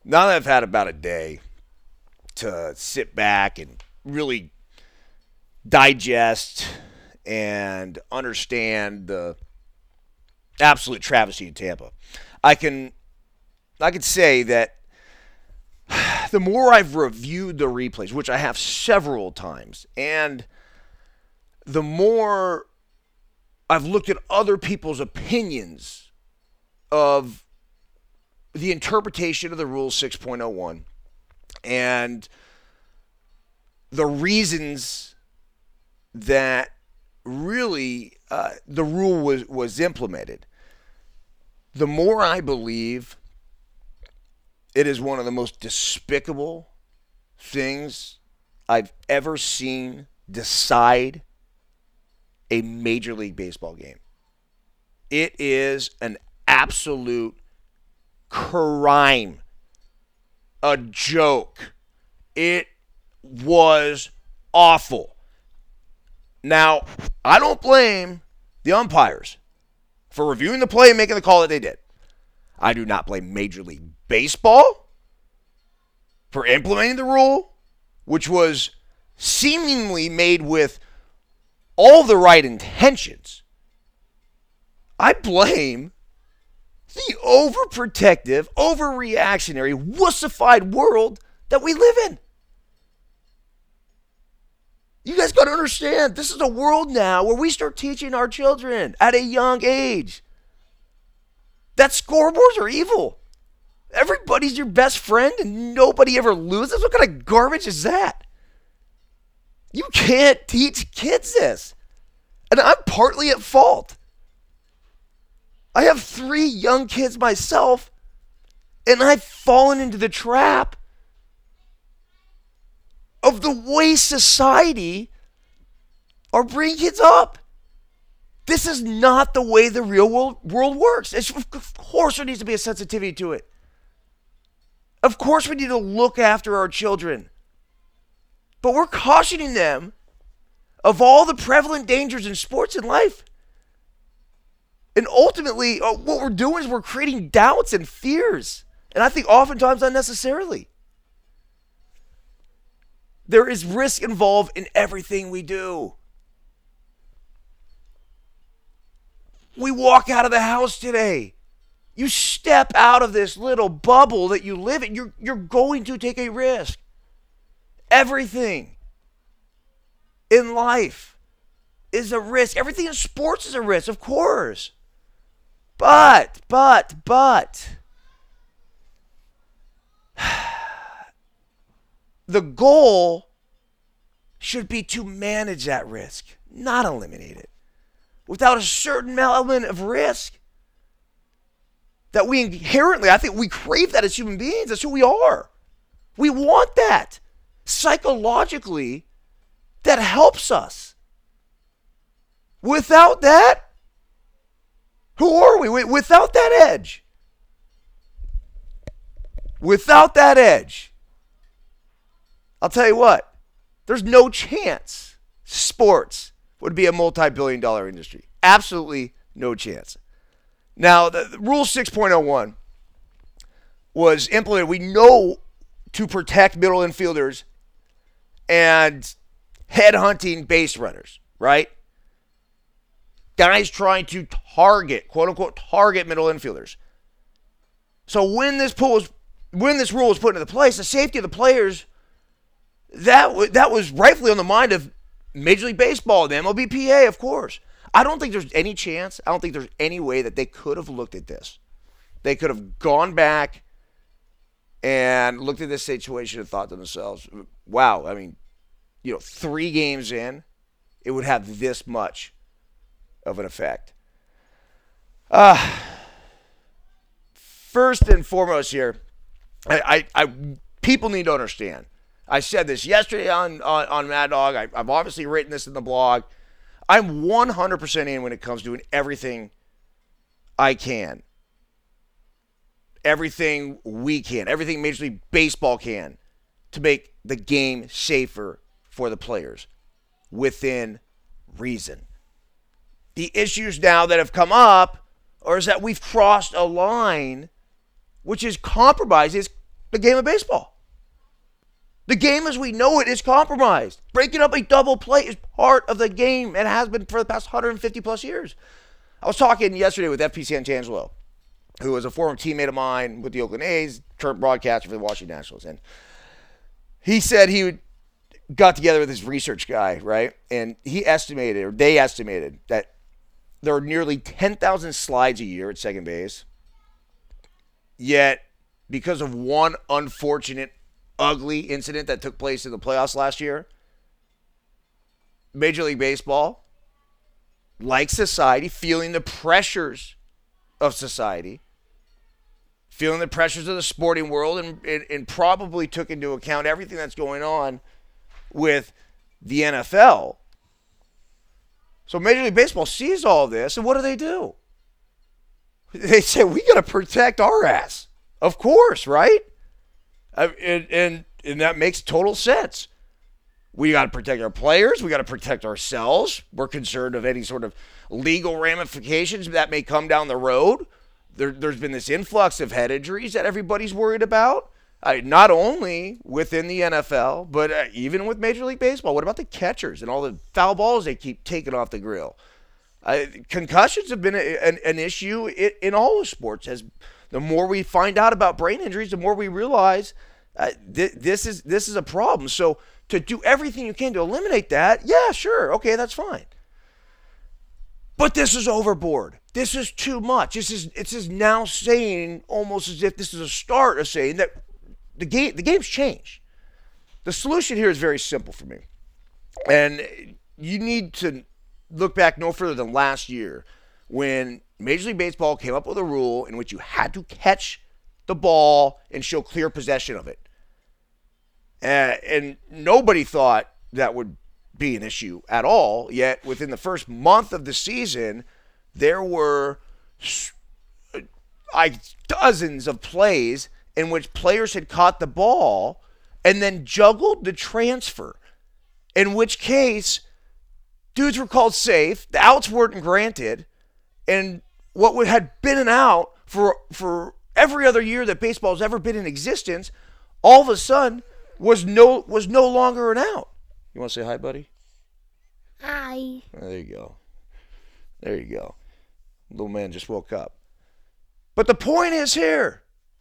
Now that I've had about a day to sit back and really digest and understand the absolute travesty in Tampa, I can I could say that the more I've reviewed the replays, which I have several times, and the more I've looked at other people's opinions of the interpretation of the Rule 6.01 and the reasons that really the rule was implemented, the more I believe it is one of the most despicable things I've ever seen decide a Major League Baseball game. It is an absolute crime, a joke. It was awful. Now, I don't blame the umpires for reviewing the play and making the call that they did. I do not blame Major League Baseball for implementing the rule, which was seemingly made with all the right intentions. I blame the overprotective, overreactionary, wussified world that we live in. You guys got to understand, this is a world now where we start teaching our children at a young age that scoreboards are evil. Everybody's your best friend and nobody ever loses. What kind of garbage is that? You can't teach kids this. And I'm partly at fault. I have 3 young kids myself, and I've fallen into the trap of the way society are bringing kids up. This is not the way the real world works. Of course there needs to be a sensitivity to it. Of course we need to look after our children. But we're cautioning them of all the prevalent dangers in sports and life. And ultimately, what we're doing is we're creating doubts and fears. And I think oftentimes unnecessarily. There is risk involved in everything we do. We walk out of the house today. You step out of this little bubble that you live in, you're going to take a risk. Everything in life is a risk. Everything in sports is a risk, of course. But, the goal should be to manage that risk, not eliminate it. Without a certain element of risk that we inherently, I think we crave that as human beings. That's who we are. We want that. Psychologically, that helps us. Without that, who are we? Without that edge. Without that edge, I'll tell you what, there's no chance sports would be a multi-billion-dollar industry. Absolutely no chance. Now, the Rule 6.01 was implemented, we know, to protect middle infielders and headhunting base runners, right? Guys trying to target, quote-unquote, target middle infielders. So when this rule was put into place, the safety of the players, that was rightfully on the mind of Major League Baseball, the MLBPA, of course. I don't think there's any chance, I don't think there's any way that they could have looked at this. They could have gone back and looked at this situation and thought to themselves, wow, I mean, 3 games in, it would have this much of an effect. First and foremost here, I people need to understand. I said this yesterday on Mad Dog. I've obviously written this in the blog. I'm 100% in when it comes to doing everything I can. Everything we can. Everything Major League Baseball can to make the game safer for the players within reason. The issues now that have come up is that we've crossed a line which is compromised. the game of baseball. The game as we know it is compromised. Breaking up a double play is part of the game and has been for the past 150 plus years. I was talking yesterday with FP Santangelo, who was a former teammate of mine with the Oakland A's, current broadcaster for the Washington Nationals. And he said got together with his research guy, right? And they estimated that there are nearly 10,000 slides a year at second base. Yet, because of one unfortunate, ugly incident that took place in the playoffs last year, Major League Baseball, like society, feeling the pressures of society, feeling the pressures of the sporting world, and probably took into account everything that's going on with the NFL. So Major League Baseball sees all this, and what do? They say, we got to protect our ass. Of course, right? And that makes total sense. We got to protect our players. We got to protect ourselves. We're concerned of any sort of legal ramifications that may come down the road. There's been this influx of head injuries that everybody's worried about. Not only within the NFL, but even with Major League Baseball. What about the catchers and all the foul balls they keep taking off the grill? Concussions have been an issue in all the sports. As the more we find out about brain injuries, the more we realize this is a problem. So to do everything you can to eliminate that, yeah, sure, okay, that's fine. But this is overboard. This is too much. It's now saying, almost as if this is a start of saying that the game's changed. The solution here is very simple for me. And you need to look back no further than last year when Major League Baseball came up with a rule in which you had to catch the ball and show clear possession of it. And nobody thought that would be an issue at all. Yet within the first month of the season, there were dozens of plays in which players had caught the ball and then juggled the transfer, in which case dudes were called safe, the outs weren't granted, and what had been an out for every other year that baseball's ever been in existence, all of a sudden was no longer an out. You want to say hi, buddy? Hi. There you go. Little man just woke up. But the point is here,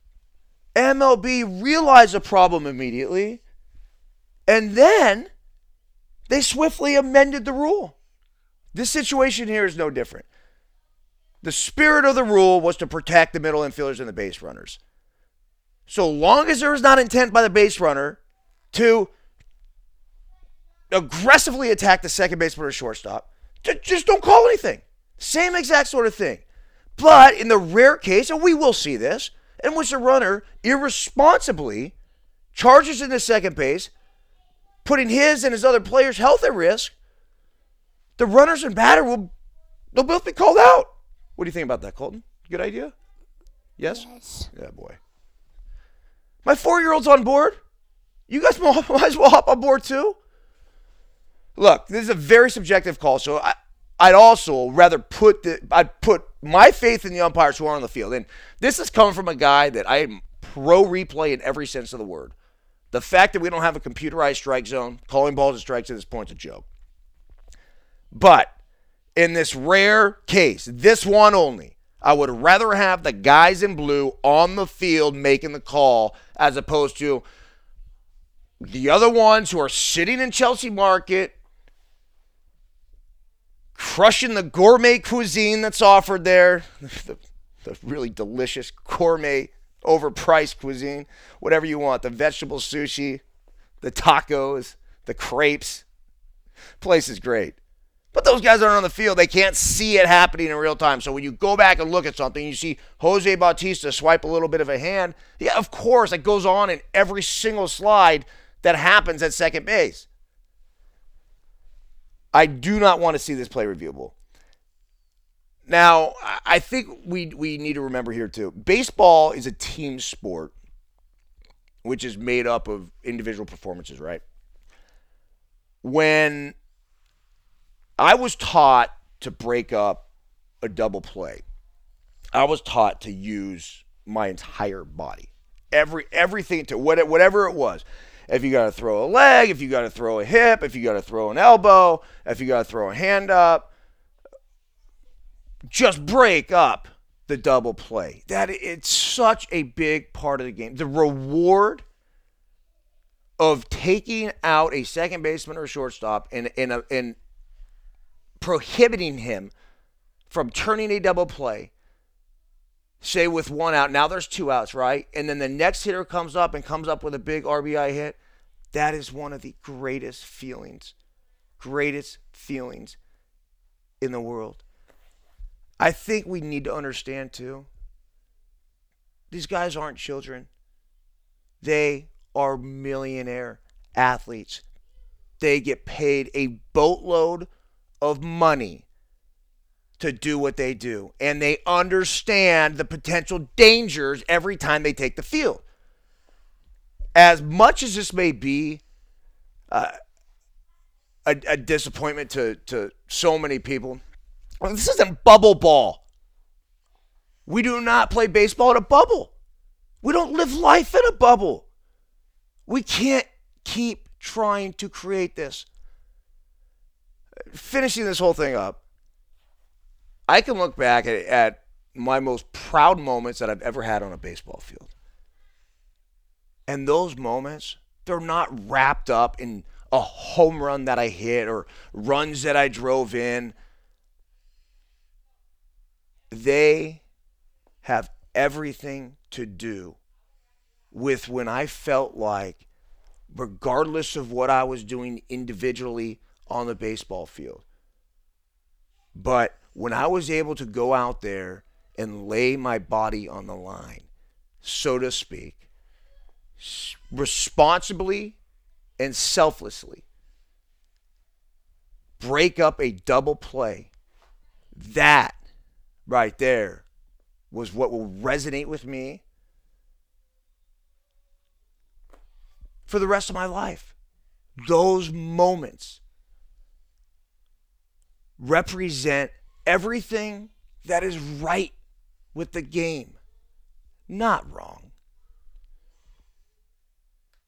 MLB realized the problem immediately, and then they swiftly amended the rule. This situation here is no different. The spirit of the rule was to protect the middle infielders and the base runners. So long as there was not intent by the base runner to aggressively attack the second baseman or shortstop, just don't call anything. Same exact sort of thing. But in the rare case, and we will see this, in which the runner irresponsibly charges into second base, putting his and his other players' health at risk, the runners and batter they'll both be called out. What do you think about that, Colton? Good idea? Yes? Yes. Yeah, boy. My 4-year-old's on board. You guys might as well hop on board too. Look, this is a very subjective call, so I'd also rather put my faith in the umpires who are on the field. And this is coming from a guy that I am pro replay in every sense of the word. The fact that we don't have a computerized strike zone, calling balls and strikes at this point is a joke. But in this rare case, this one only, I would rather have the guys in blue on the field making the call as opposed to the other ones who are sitting in Chelsea Market, crushing the gourmet cuisine that's offered there, the really delicious gourmet overpriced cuisine, whatever you want, the vegetable sushi, the tacos, the crepes. Place is great. But those guys aren't on the field. They can't see it happening in real time. So when you go back and look at something, you see Jose Bautista swipe a little bit of a hand. Yeah, of course, it goes on in every single slide that happens at second base. I do not want to see this play reviewable. Now, I think we need to remember here too. Baseball is a team sport, which is made up of individual performances, right? When I was taught to break up a double play, I was taught to use my entire body. everything to whatever it was. If you got to throw a leg, if you got to throw a hip, if you got to throw an elbow, if you got to throw a hand up, just break up the double play. That it's such a big part of the game. The reward of taking out a second baseman or a shortstop and prohibiting him from turning a double play, say with one out, now there's two outs, right? And then the next hitter comes up with a big RBI hit. That is one of the greatest feelings in the world. I think we need to understand too, these guys aren't children. They are millionaire athletes. They get paid a boatload of money to do what they do. And they understand the potential dangers every time they take the field. As much as this may be a disappointment to so many people, this isn't bubble ball. We do not play baseball in a bubble. We don't live life in a bubble. We can't keep trying to create this. Finishing this whole thing up, I can look back at my most proud moments that I've ever had on a baseball field. And those moments, they're not wrapped up in a home run that I hit or runs that I drove in. They have everything to do with when I felt like, regardless of what I was doing individually on the baseball field, but when I was able to go out there and lay my body on the line, so to speak, responsibly and selflessly, break up a double play, that right there was what will resonate with me for the rest of my life. Those moments represent everything that is right with the game, not wrong.